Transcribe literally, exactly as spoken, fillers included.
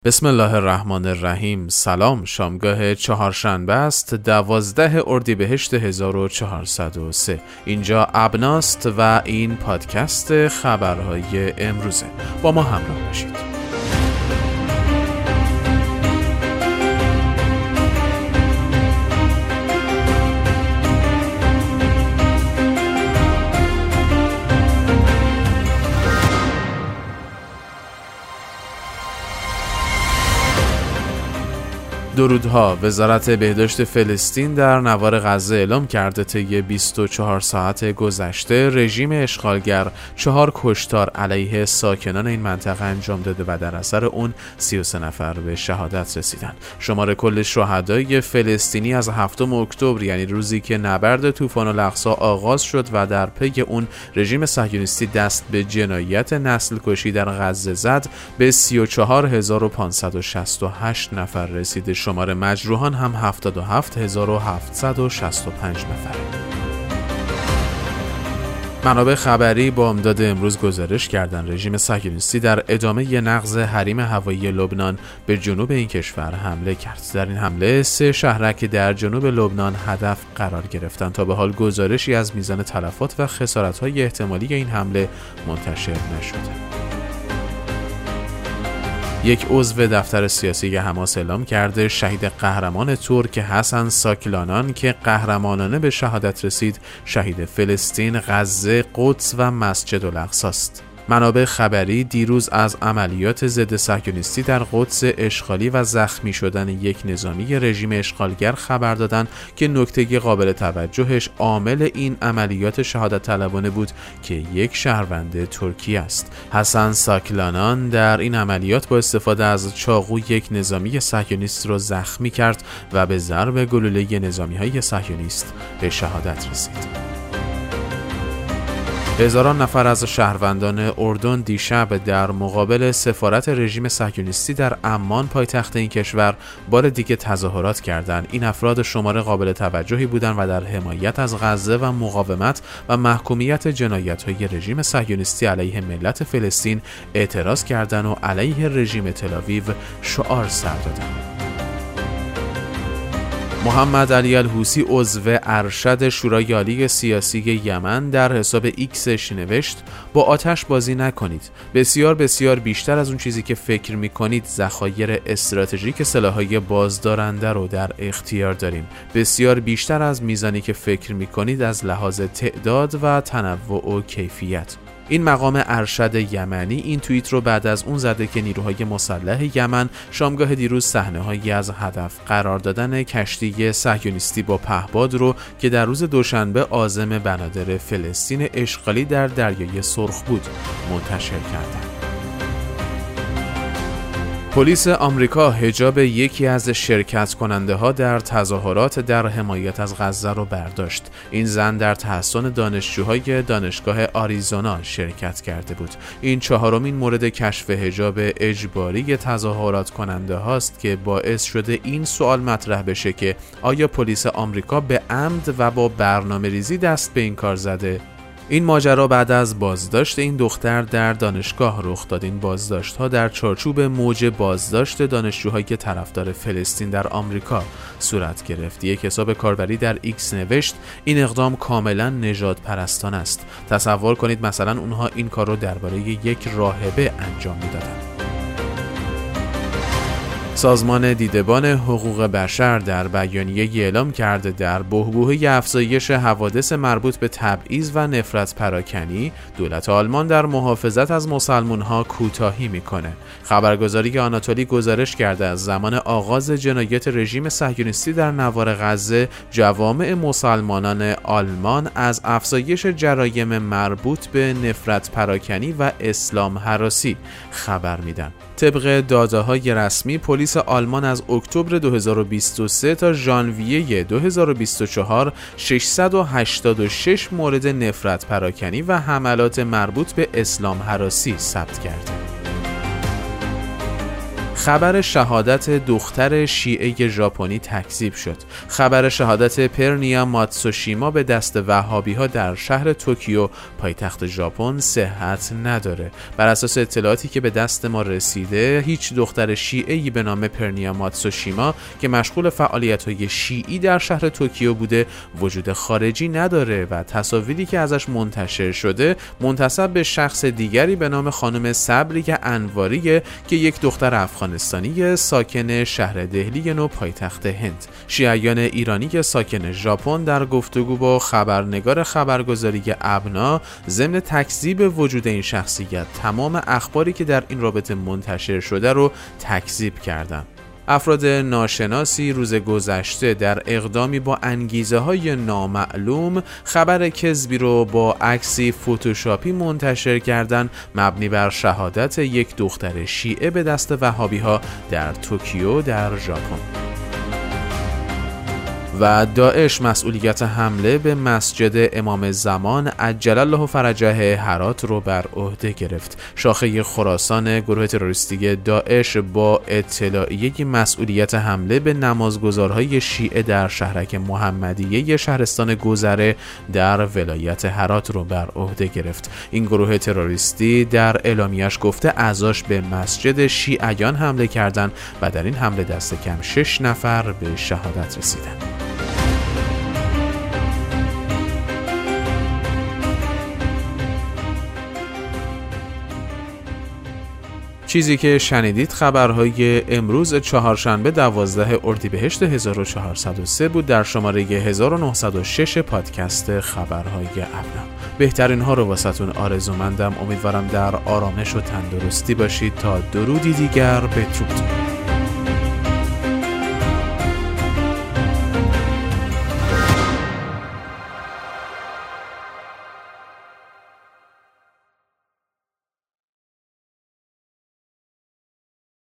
بسم الله الرحمن الرحیم. سلام، شامگاه چهارشنبه است، دوازده اردیبهشت هزار و چهارصد و سه. اینجا ابناست و این پادکست خبرهای امروزه. با ما همراه باشید. درودها. وزارت بهداشت فلسطین در نوار غزه اعلام کرده طی بیست و چهار ساعت گذشته رژیم اشغالگر چهار کشتار علیه ساکنان این منطقه انجام داده و در اثر اون سی و سه نفر به شهادت رسیدن. شمار کل شهدای فلسطینی از هفتم اکتبر، یعنی روزی که نبرد طوفان الاقصی آغاز شد و در پی اون رژیم صهیونیستی دست به جنایت نسل کشی در غزه زد، به سی و چهار هزار و پانصد و شصت و هشت نفر رسیده. شمار مجروحان هم هفتاد و هفت هزار و هفتصد و شصت و پنج نفر. منابع خبری با امداد امروز گزارش کردند رژیم صهیونیستی در ادامه نقض حریم هوایی لبنان به جنوب این کشور حمله کرد. در این حمله سه شهرک در جنوب لبنان هدف قرار گرفتند. تا به حال گزارشی از میزان تلفات و خسارت‌های احتمالی این حمله منتشر نشده. یک عضو دفتر سیاسی حماس اعلام کرده شهید قهرمان ترک حسن ساکلانان که قهرمانانه به شهادت رسید، شهید فلسطین، غزه، قدس و مسجد الاقصی است. منابع خبری دیروز از عملیات ضد صهیونیستی در قدس اشغالی و زخمی شدن یک نظامی رژیم اشغالگر خبر دادند که نکته قابل توجهش عامل این عملیات شهادت طلبانه بود که یک شهروند ترکی است. حسن ساکلانان در این عملیات با استفاده از چاقو یک نظامی صهیونیست را زخمی کرد و به ضرب گلوله نظامی‌های صهیونیست به شهادت رسید. هزاران نفر از شهروندان اردن دیشب در مقابل سفارت رژیم صهیونیستی در عمان پایتخت این کشور بار دیگه تظاهرات کردند. این افراد شمار قابل توجهی بودند و در حمایت از غزه و مقاومت و محکومیت جنایت‌های رژیم صهیونیستی علیه ملت فلسطین اعتراض کردند و علیه رژیم تل‌آویو شعار سر دادند. محمد علی الحوثی عضو ارشد شورای عالی سیاسی یمن در حساب ایکسش نوشت: با آتش بازی نکنید. بسیار بسیار بیشتر از اون چیزی که فکر میکنید ذخایر استراتژیک سلاح‌های بازدارنده رو در اختیار داریم. بسیار بیشتر از میزانی که فکر میکنید از لحاظ تعداد و تنوع و کیفیت. این مقام ارشد یمنی این توییت رو بعد از اون زده که نیروهای مسلح یمن شامگاه دیروز صحنه‌هایی از هدف قرار دادن کشتی صهیونیستی با پهپاد رو که در روز دوشنبه عازم بنادر فلسطین اشغالی در دریای سرخ بود منتشر کردند. پلیس آمریکا حجاب یکی از شرکت کننده ها در تظاهرات در حمایت از غزه رو برداشت. این زن در تحسن دانشجوهای دانشگاه آریزونا شرکت کرده بود. این چهارمین مورد کشف حجاب اجباری تظاهرات کننده هاست که باعث شده این سوال مطرح بشه که آیا پلیس آمریکا به عمد و با برنامه‌ریزی دست به این کار زده؟ این ماجرا بعد از بازداشت این دختر در دانشگاه رخ داد. این بازداشت‌ها در چارچوب موج بازداشت دانشجوهایی که طرفدار فلسطین در آمریکا صورت گرفت. یک حساب کاربری در ایکس نوشت: این اقدام کاملا نژاد پرستانه است. تصور کنید مثلا اونها این کار رو درباره یک راهبه انجام میدادند. سازمان دیدبان حقوق بشر در بیانیه‌ای اعلام کرده در بحبوحه افزایش حوادث مربوط به تبعیض و نفرت پراکنی، دولت آلمان در محافظت از مسلمان‌ها کوتاهی می‌کنه. خبرگزاری آناتولی گزارش کرده از زمان آغاز جنایت رژیم صهیونیستی در نوار غزه، جوامع مسلمانان آلمان از افزایش جرایم مربوط به نفرت پراکنی و اسلام هراسی خبر میدن. طبق داده‌های رسمی پلیس آلمان از اکتبر دو هزار و بیست و سه تا ژانویه دو هزار و بیست و چهار ششصد و هشتاد و شش مورد نفرت پراکنی و حملات مربوط به اسلام هراسی ثبت کرده. خبر شهادت دختر شیعه ژاپنی تکذیب شد. خبر شهادت پرنیا ماتسوشیما به دست وهابی‌ها در شهر توکیو پایتخت ژاپن صحت نداره. بر اساس اطلاعاتی که به دست ما رسیده، هیچ دختر شیعه‌ای به نام پرنیا ماتسوشیما که مشغول فعالیت‌های شیعی در شهر توکیو بوده وجود خارجی نداره و تصاویری که ازش منتشر شده منتسب به شخص دیگری به نام خانم صبریه انواریه که یک دختر افغانستانی ساکن شهر دهلی نو پایتخت هند. شیعیان ایرانی ساکن ژاپن در گفتگو با خبرنگار خبرگزاری ابنا ضمن تکذیب وجود این شخصیت تمام اخباری که در این رابطه منتشر شده رو تکذیب کردند. افراد ناشناسی روز گذشته در اقدامی با انگیزه های نامعلوم خبر کذبی رو با عکسی فتوشاپی منتشر کردند مبنی بر شهادت یک دختر شیعه به دست وهابی ها در توکیو در ژاپن. و داعش مسئولیت حمله به مسجد امام زمان عجل الله فرجه هرات رو بر عهده گرفت. شاخه خراسان گروه تروریستی داعش با اطلاعیه مسئولیت حمله به نمازگزارهای شیعه در شهرک محمدیه شهرستان گذره در ولایت هرات رو بر عهده گرفت. این گروه تروریستی در اعلامیه‌اش گفته اعضاش به مسجد شیعیان حمله کردند و در این حمله دست کم شش نفر به شهادت رسیدند. چیزی که شنیدید خبرهای امروز چهارشنبه دوازده اردیبهشت هزار و چهارصد و سه بود در شماره هزار و نهصد و شش پادکست خبرهای ابنا. بهترین ها رو واسهتون آرزومندم. امیدوارم در آرامش و تندرستی باشید تا درودی دیگر. بدرود.